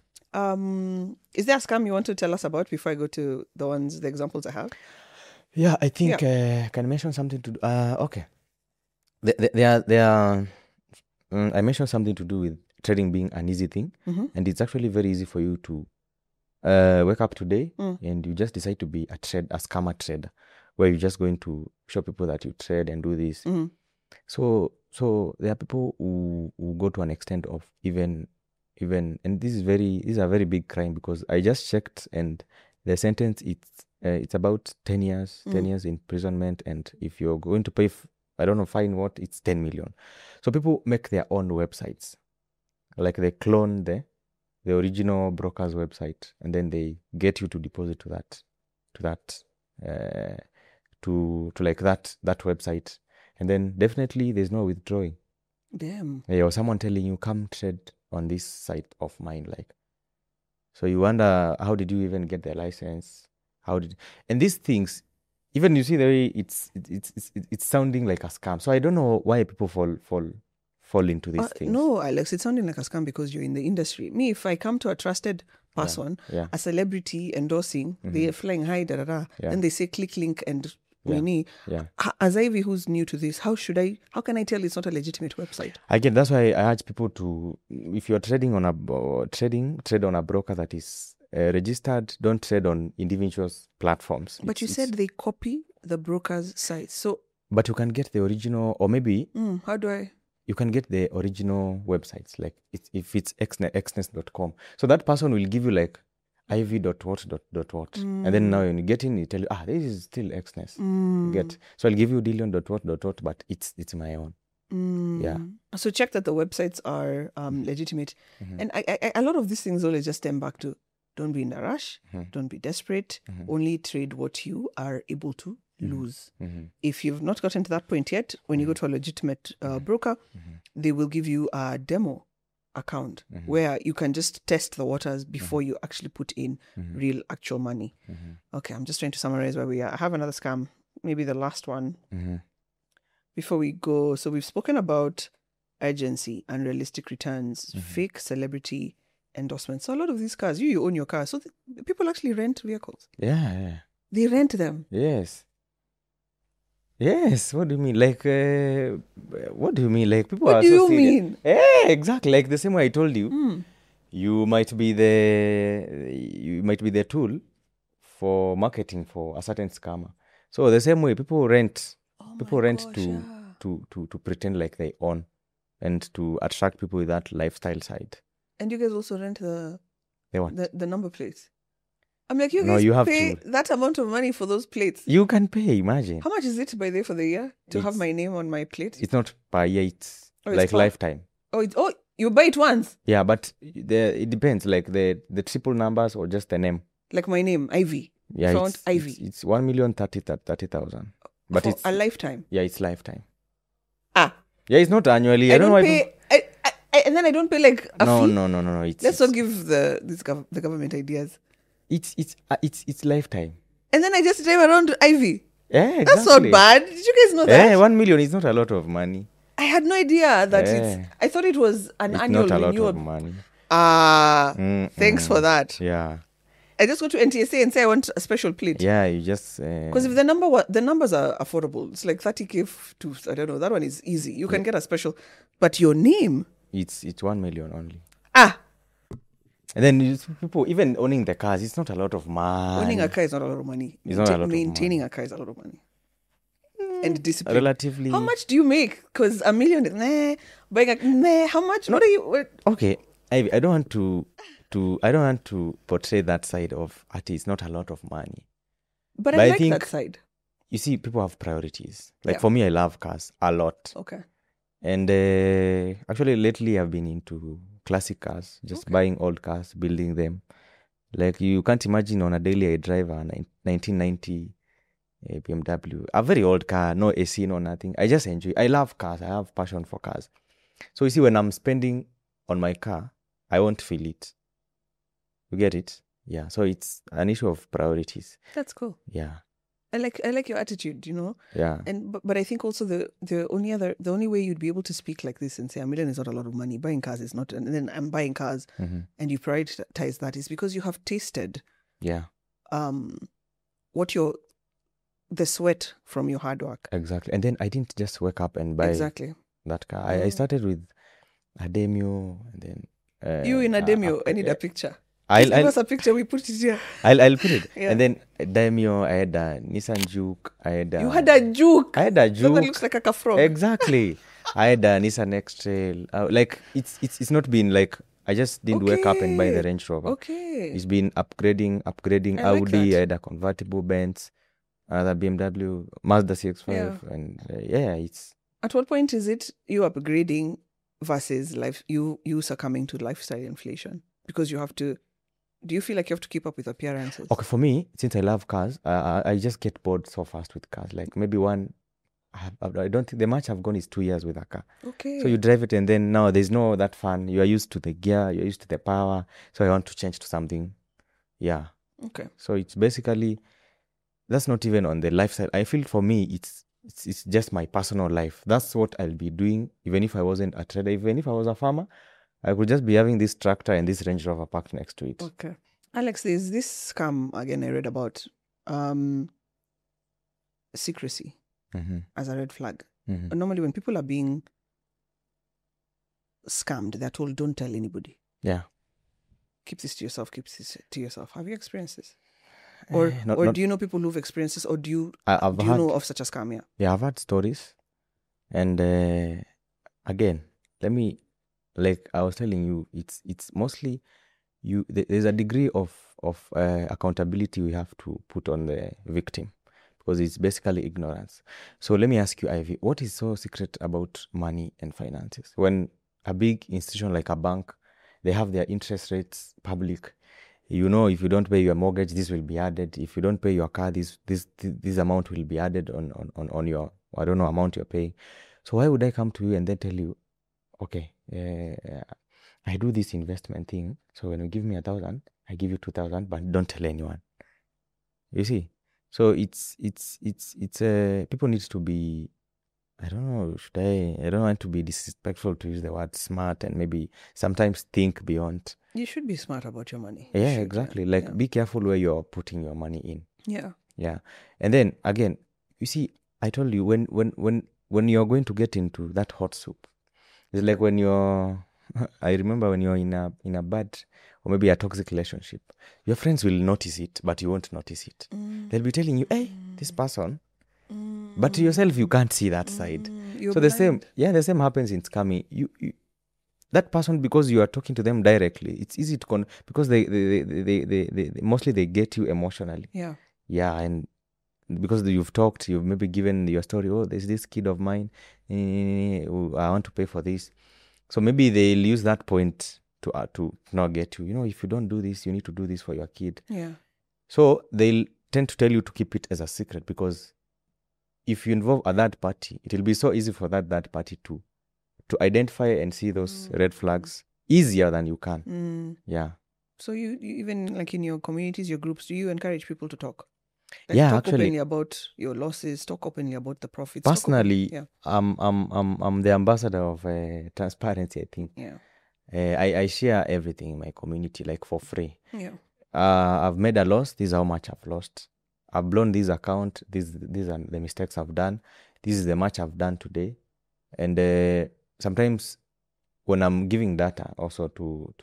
Is there a scam you want to tell us about before I go to the examples I have? Yeah, I think can I mention something to okay. There are I mentioned something to do with trading being an easy thing, and it's actually very easy for you to wake up today and you just decide to be a scammer trader, where you're just going to show people that you trade and do this. So there are people who go to an extent of even, and this is a very big crime, because I just checked and the sentence it's about 10 years imprisonment, and if you're going to pay fine what, it's 10 million. So people make their own websites, like they clone the original broker's website, and then they get you to deposit to that website, and then definitely there's no withdrawing. Damn. Or someone telling you, come trade on this site of mine, like. So you wonder, how did you even get the license? And these things, even you see the way it's sounding like a scam. So I don't know why people fall into these things. No, Alex, it's sounding like a scam because you're in the industry. Me, if I come to a trusted person, a celebrity endorsing, they're flying high, then they say click link and Winnie. As Ivy, who's new to this, how can I tell it's not a legitimate website? Again, that's why I urge people to, if you're trading on trade on a broker that is registered. Don't trade on individuals' platforms. But you said they copy the broker's site, so. But you can get the original, or maybe. How do I? You can get the original websites, like if it's xnest.com. So that person will give you like iv.what. And then now when you get in, you tell you, this is still xnest. So I'll give you dillion.what, but it's my own. Yeah. So check that the websites are legitimate. And I a lot of these things always just stem back to, don't be in a rush, don't be desperate, only trade what you are able to lose. If you've not gotten to that point yet, when you go to a legitimate broker, they will give you a demo account where you can just test the waters before you actually put in real actual money. Okay, I'm just trying to summarize where we are. I have another scam, maybe the last one before we go. So we've spoken about urgency, unrealistic returns, fake celebrity endorsements. So a lot of these cars, you own your car, so people actually rent vehicles. Yeah. They rent them. Yes. What do you mean? Like, what do you mean? Like, people are so serious. What do you mean? Yeah, exactly. Like the same way I told you, you might be the tool for marketing for a certain scammer. So the same way, people rent. To pretend like they own, and to attract people with that lifestyle side. And you guys also rent the number plates. I'm like, you have pay to. That amount of money for those plates. You can pay, imagine. How much is it by the year to have my name on my plate? It's not per year, it's like lifetime. You You buy it once. Yeah, but it depends, like the triple numbers or just the name. Like my name, Ivy. Yeah, Font Ivy. It's 1,30,000. But for it's a lifetime. Yeah, it's lifetime. Ah. Yeah, it's not annually. I don't know don't why pay. And then I don't pay like a no, fee. no. Let's not give the government ideas. It's lifetime. And then I just drive around Ivy. Yeah, exactly. That's not bad. Did you guys know that? Yeah, 1 million is not a lot of money. I had no idea that Yeah. I thought it was an It's annual not a lot renewal. of money. Thanks for that. Yeah. I just go to NTSA and say I want a special plate. Yeah, you just Because if the numbers are affordable, it's like 30K to, I don't know, that one is easy. You can get a special, but your name. it's 1 million only. And then people even owning the cars, it's not a lot of money. owning a car is not a lot of money. It's not a lot of Maintaining a car is a lot of money. And discipline. Relatively. How much do you make? Because $1 million is buying a how much? What are you? Okay, I don't want to portray that side of art. It's not a lot of money. But I I like think, that side. You see, people have priorities. Like Yeah. for me, I love cars a lot. Okay. And actually, lately I've been into classic cars, just buying old cars, building them. Like you can't imagine on a daily I drive a 1990 BMW, a very old car, no AC, no nothing. I just enjoy. I love cars. I have passion for cars. So you see, when I'm spending on my car, I won't feel it. You get it? Yeah. So it's an issue of priorities. That's cool. Yeah. I like your attitude, Yeah. And but I think also the only way you'd be able to speak like this and say $1 million is not a lot of money, buying cars is not, and then I'm buying cars, and you prioritize that is because you have tasted Yeah. the sweat from your hard work. Exactly. And then I didn't just wake up and buy Exactly. that car. I started with a Demio, and then You in a Demio, I need a picture. Give us a picture, we put it here. I'll put it. Yeah. And then Daimyo, I had a Nissan Juke. You had a Juke. I had a That Juke. one looks like a frog. Exactly. I had a Nissan X-Trail. Like it's not been like I just didn't wake up and buy the Range Rover. Okay. It's been upgrading I like Audi. that. I had a convertible Benz, another BMW, Mazda CX-5, Yeah. and it's At what point is it you upgrading versus you succumbing to lifestyle inflation? Because you have to. Do you feel like you have to keep up with appearances? okay for me. Since I love cars, I just get bored so fast with cars. Like maybe I don't think the match I've gone is 2 years with a car. Okay. So you drive it and then now there's no that fun. You are used to the gear, you're used to the power. So I want to change to something. Yeah. Okay. So it's basically, that's not even on the lifestyle. I feel for me, it's just my personal life. That's what I'll be doing. Even if I wasn't a trader, even if I was a farmer, I could just be having this tractor and this Range Rover parked next to it. Okay. Alex, there's this scam again I read about. Secrecy as a red flag. Normally when people are being scammed, they're told don't tell anybody. Yeah. Keep this to yourself, keep this to yourself. Have you experienced this? Or do you know people who've experienced this, or do you know of such a scam? Yeah, I've had stories. And again, like I was telling you, it's mostly there's a degree of accountability we have to put on the victim, because it's basically ignorance. So let me ask you, Ivy, what is so secret about money and finances? When a big institution like a bank, they have their interest rates public. If you don't pay your mortgage, this will be added. If you don't pay your car, this amount will be added on your, I don't know, amount you're paying. So why would I come to you and then tell you, okay, I do this investment thing. So when you give me 1,000, I give you 2,000, but don't tell anyone. You see? So it's people need to be, I don't know, I don't want to be disrespectful to use the word smart, and maybe sometimes think beyond. You should be smart about your money. Yeah, exactly. Be careful where you're putting your money in. Yeah. Yeah. And then again, you see, I told you when you're going to get into that hot soup, it's like when you're I remember when you're in a bad or maybe a toxic relationship, your friends will notice it, but you won't notice it. They'll be telling you, hey, this person. But to yourself, you can't see that side. You're so blind. the same happens in scamming. You that person, because you are talking to them directly, it's easy to because they mostly they get you emotionally. Yeah. Yeah, and because you've talked, you've maybe given your story. Oh, there's this kid of mine. I want to pay for this. So maybe they'll use that point to not get you. You know, if you don't do this, you need to do this for your kid. Yeah. So they'll tend to tell you to keep it as a secret, because if you involve a third party, it will be so easy for that third party to identify and see those red flags easier than you can. Yeah. So you even like in your communities, your groups, do you encourage people to talk? Yeah, talk actually- openly about your losses, talk openly about the profits. Personally, yeah. I'm the ambassador of transparency, I think. Yeah. I share everything in my community, like for free. Yeah. I've made a loss. This is how much I've lost. I've blown this account. These are the mistakes I've done. This is the much I've done today. And sometimes when I'm giving data also to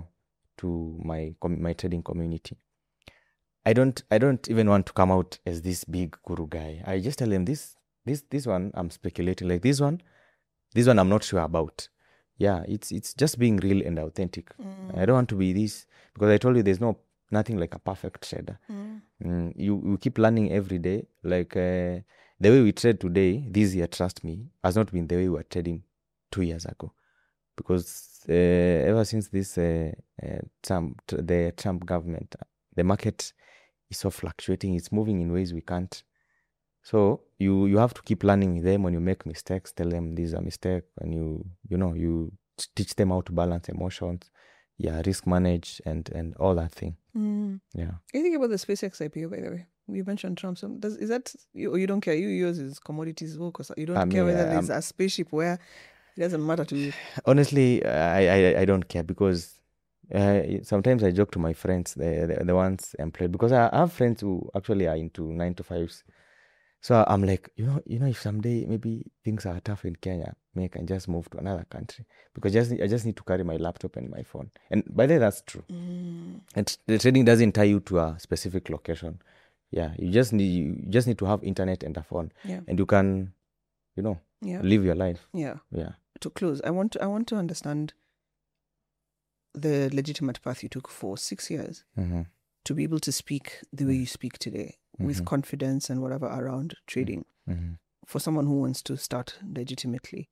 my trading community, I don't even want to come out as this big guru guy. I just tell them this one I'm speculating. Like this one I'm not sure about. Yeah, it's just being real and authentic. I don't want to be this, because I told you there's nothing like a perfect trader. You keep learning every day. Like the way we trade today, this year, trust me, has not been the way we were trading 2 years ago. Because ever since this the Trump government, the market is so fluctuating. It's moving in ways we can't. So you have to keep learning with them. When you make mistakes, tell them this is a mistake, and you teach them how to balance emotions, risk manage and all that thing. Yeah. You think about the SpaceX IPO, by the way. You mentioned Trump. Is that you don't care? Yours is commodities, because you don't care whether there's a spaceship where it doesn't matter to you. Honestly, I don't care, because sometimes I joke to my friends, the ones employed, because I have friends who actually are into 9 to 5s. So I'm like, if someday maybe things are tough in Kenya, I can just move to another country, because I just need to carry my laptop and my phone. And by the way, that's true. And the trading doesn't tie you to a specific location. Yeah, you just need to have internet and a phone, and you can, live your life. Yeah. Yeah. To close, I want to understand the legitimate path you took for 6 years to be able to speak the way you speak today, with confidence and whatever around trading, for someone who wants to start legitimately.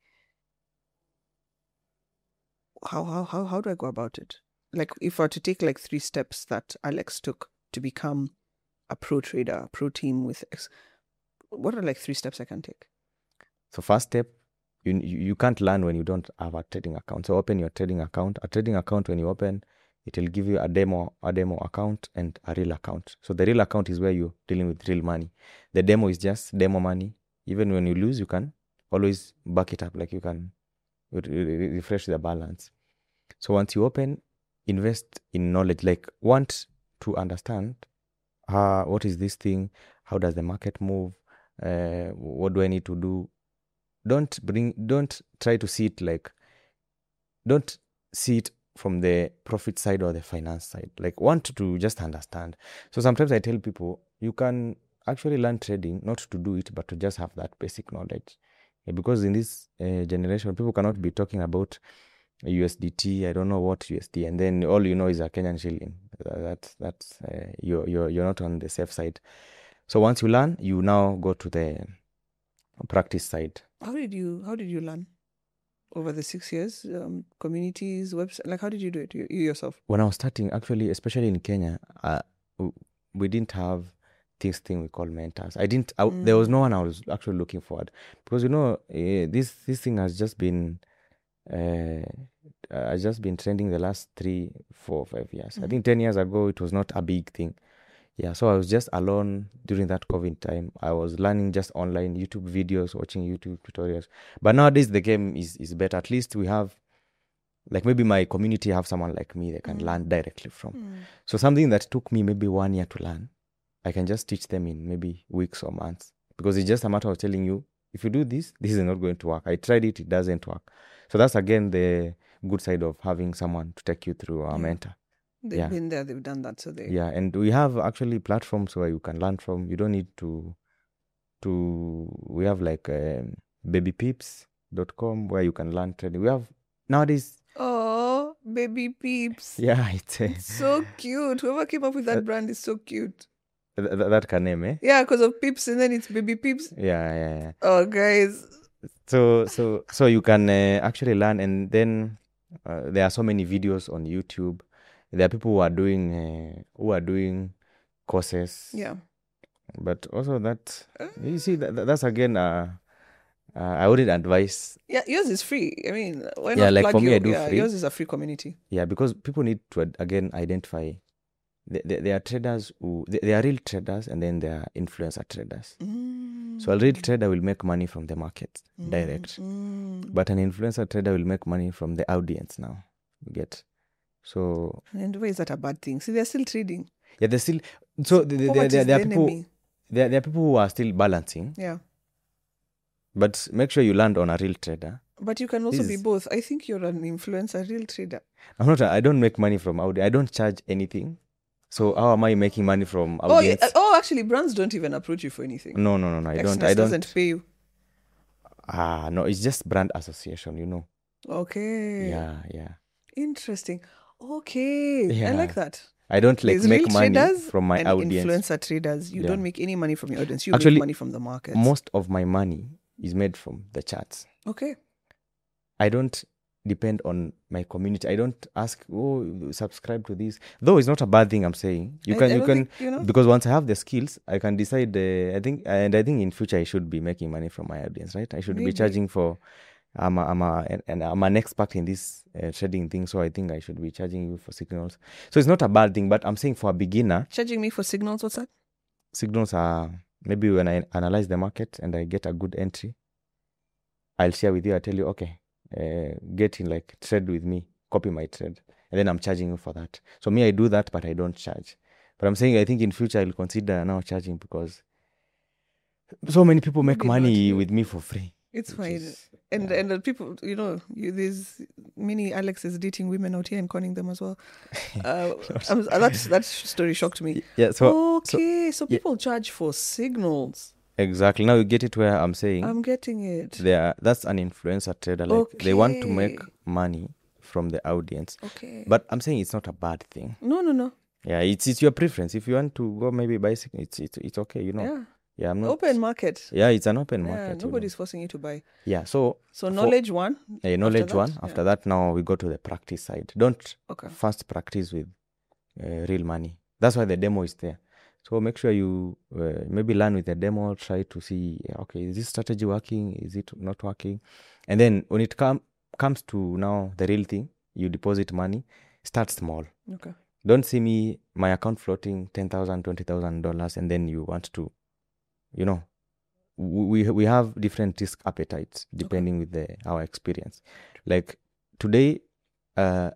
How do I go about it? Like, if I were to take like 3 steps that Alex took to become a pro trader, a pro team with X, what are like 3 steps I can take? So first step, you can't learn when you don't have a trading account. So open your trading account. A trading account, when you open, it will give you a demo account and a real account. So the real account is where you're dealing with real money. The demo is just demo money. Even when you lose, you can always back it up. Like you can refresh the balance. So once you open, invest in knowledge. Like, want to understand what is this thing? How does the market move? What do I need to do? Don't try to see it like, don't see it from the profit side or the finance side. Like, want to just understand. So sometimes I tell people, you can actually learn trading, not to do it, but to just have that basic knowledge. Because in this generation, people cannot be talking about USDT. I don't know what USD, and then all you know is a Kenyan shilling. That's you're not on the safe side. So once you learn, you now go to the practice side. How did you learn over the 6 years? Communities, website, like, how did you do it you yourself? When I was starting, actually, especially in Kenya, we didn't have this thing we call mentors. There was no one I was actually looking forward, because this thing has just been trending the last 3, 4, 5 years. I think 10 years ago it was not a big thing. Yeah, so I was just alone during that COVID time. I was learning just online, YouTube videos, watching YouTube tutorials. But nowadays the game is better. At least we have, like, maybe my community have someone like me they can learn directly from. So something that took me maybe 1 year to learn, I can just teach them in maybe weeks or months, because it's just a matter of telling you, if you do this is not going to work. I tried it, it doesn't work. So that's again the good side of having someone to take you through, a mentor. They've been there, they've done that. So and we have actually platforms where you can learn from. You don't need to we have like babypeeps.com where you can learn trading. We have nowadays. Oh, Baby Peeps. Yeah, it's so cute. Whoever came up with that brand is so cute. That can name, eh? Yeah, because of Peeps, and then it's Baby Peeps. Yeah. Oh, guys, So you can actually learn, and then there are so many videos on YouTube. There are people who are doing courses. Yeah. But also that you see that's again I wouldn't advise. Yeah, yours is free. I mean, why Yeah, not like plug for me, your, I do yeah, free. yours is a free community. Yeah, because people need to again identify. There are traders they are real traders, and then there are influencer traders. So a real trader will make money from the market direct, but an influencer trader will make money from the audience. Now you get. So And why is that a bad thing? See, they're still trading. yeah, there's still Poverty is there the are people enemy. there are people who are still balancing, Yeah. but make sure you land on a real trader. But you can also be This- both. I think you're an influencer, real trader. I don't make money from audio. I don't charge anything. So how am I making money from Oh, audience? actually, brands don't even approach you for anything. No. I Xness don't. doesn't pay you. No, it's just brand association, Okay. Yeah. Interesting. Okay. I Yeah. like that. I don't like There's make real money traders from my and audience. influencer traders. You Yeah. don't make any money from your audience. You Actually, make money from the market. Most of my money is made from the charts. Okay. I don't depend on my community. I don't ask, subscribe to this. Though it's not a bad thing, I'm saying. You I can, don't think, you know. because once I have the skills, I can decide. I think in future I should be making money from my audience, right? I should be Maybe. charging for. I'm an expert in this trading thing, so I think I should be charging you for signals. So it's not a bad thing, but I'm saying for a beginner, Charging me for signals, what's that? signals are maybe when I analyze the market and I get a good entry, I'll share with you. I tell you, okay, get in, like, trade with me, copy my trade, and then I'm charging you for that. So me, I do that, but I don't charge. But I'm saying I think in future I'll consider now charging, because so many people make Maybe not money you. with me for free. It's which fine. is- And the people, there's many Alexes dating women out here and conning them as well. That story shocked me. Yeah. So Okay, so yeah. people charge for signals. exactly, now you get it where I'm saying I'm getting it. that's an influencer trader. Like they want to make Okay. money from the audience, Okay. but I'm saying it's not a bad thing. No. Yeah, it's your preference. If you want to go maybe bicycle, it's okay. Yeah, I'm not. Open market. Yeah, it's an open Yeah, market. nobody's forcing you to buy. Yeah, so So knowledge one. knowledge that, one. yeah. After that, now we go to the practice side. Don't Okay. first practice with real money. That's why the demo is there. So make sure you maybe learn with the demo. Try to see, okay, is this strategy working? Is it not working? And then when it comes to now the real thing, you deposit money. Start small. Okay. Don't see my account floating $10,000, $20,000, and then you want to, we have different risk appetites depending with our experience. Like today, I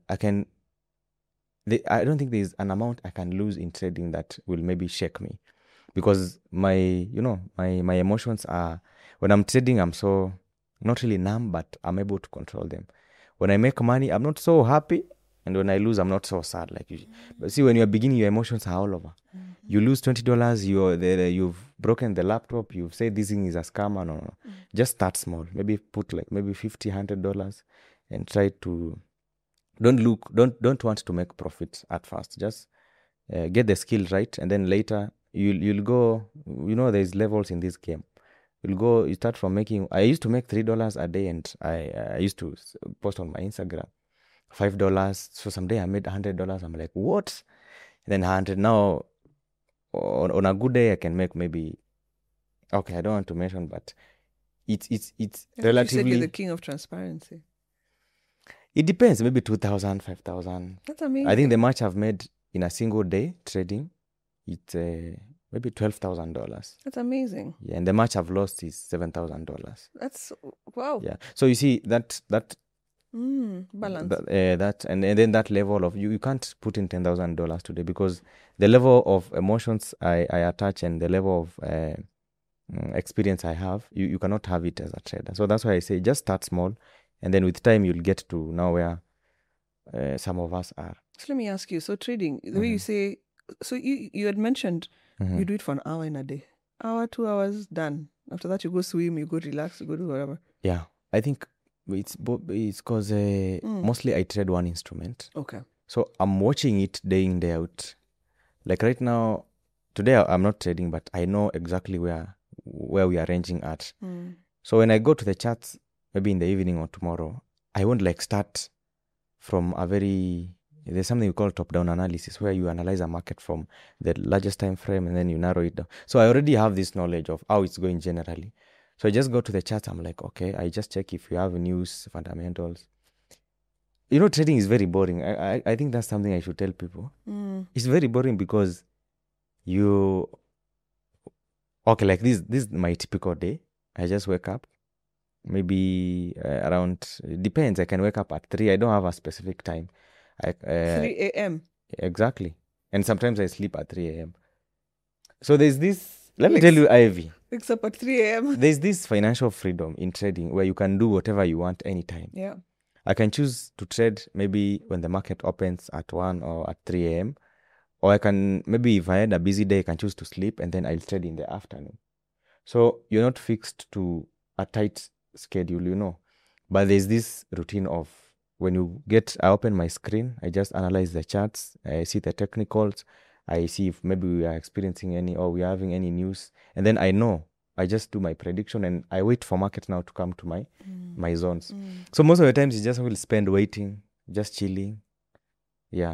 don't think there's an amount I can lose in trading that will maybe shake me, because my emotions are, when I'm trading, I'm so not really numb, but I'm able to control them. When I make money, I'm not so happy. And when I lose, I'm not so sad like usually. But see, when you're beginning, your emotions are all over. You lose $20, you've broken the laptop, you've said this thing is a scammer. No. Just start small. Maybe put like maybe $50, $100 and try to, don't want to make profits at first. Just get the skill right, and then later you'll go, there's levels in this game. You start from making, I used to make $3 a day, and I used to post on my Instagram. $5. So someday I made $100. I'm like, what? And then 100. Now, on a good day, I can make maybe. Okay, I don't want to mention, but it's relatively. You said you're the king of transparency. It depends. Maybe 2,000, 5,000. That's amazing. I think the much I've made in a single day trading, it's maybe $12,000. That's amazing. Yeah, and the much I've lost is $7,000. That's wow. Yeah. So you see that. Balance. That and then that level of you can't put in $10,000 today, because the level of emotions I attach and the level of experience I have, you cannot have it as a trader. So that's why I say just start small, and then with time you'll get to now where some of us are. So let me ask you. So trading, the way you say, so you had mentioned you do it for an hour in a day, 2 hours, done. After that, you go swim, you go relax, you go do whatever. Yeah, I think it's because mostly I trade one instrument. Okay. So I'm watching it day in, day out. Like right now, today I'm not trading, but I know exactly where we are ranging at. So when I go to the charts, maybe in the evening or tomorrow, I won't like start from there's something we call top-down analysis, where you analyze a market from the largest time frame and then you narrow it down. So I already have this knowledge of how it's going generally. So I just go to the charts. I'm like, okay, I just check if you have news, fundamentals. Trading is very boring. I think that's something I should tell people. It's very boring because like this is my typical day. I just wake up, maybe around, it depends. I can wake up at 3. I don't have a specific time. 3 a.m. Exactly. And sometimes I sleep at 3 a.m. So there's this, let me tell you, Ivy. Wakes up at 3 a.m. There's this financial freedom in trading where you can do whatever you want anytime. Yeah. I can choose to trade maybe when the market opens at 1 or at 3 a.m. Or I can, maybe if I had a busy day, I can choose to sleep and then I'll trade in the afternoon. So you're not fixed to a tight schedule, But there's this routine of when I open my screen, I just analyze the charts, I see the technicals, I see if maybe we are experiencing or we are having any news. And then I just do my prediction and I wait for market now to come to my zones. So most of the times you just will spend waiting, just chilling. Yeah.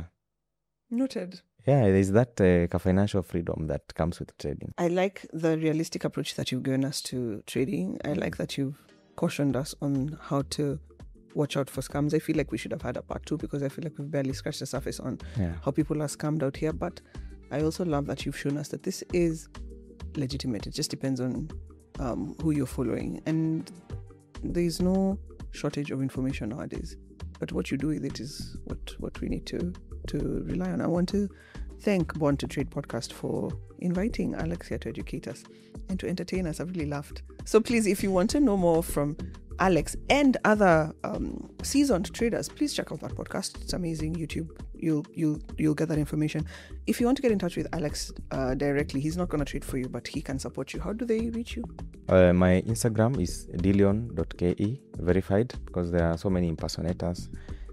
Noted. Yeah, there's that financial freedom that comes with trading. I like the realistic approach that you've given us to trading. I like that you've cautioned us on how to watch out for scams. I feel like we should have had a part 2 because I feel like we've barely scratched the surface on how people are scammed out here. But I also love that you've shown us that this is legitimate. It just depends on who you're following. And there's no shortage of information nowadays. But what you do with it is what we need to rely on. I want to thank Born to Trade podcast for inviting Alex here to educate us and to entertain us. I've really laughed. So please, if you want to know more from Alex and other seasoned traders, please check out that podcast. It's amazing. YouTube, you'll get that information. If you want to get in touch with Alex directly, he's not going to trade for you, but he can support you. How do they reach you? My Instagram is dillion.ke, verified, because there are so many impersonators.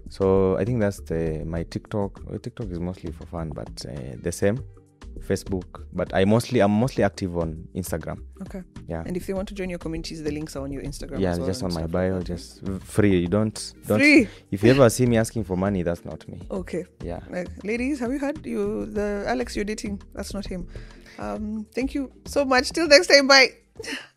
So I think that's my TikTok. TikTok is mostly for fun, but the same. Facebook, but I'm mostly active on Instagram. Okay. Yeah. And if they want to join your communities, the links are on your Instagram. Yeah, as well, just on my bio, like just free. You don't. Free. If you ever see me asking for money, that's not me. Okay. Yeah. Like, ladies, have you heard the Alex you're dating? That's not him. Thank you so much. Till next time. Bye.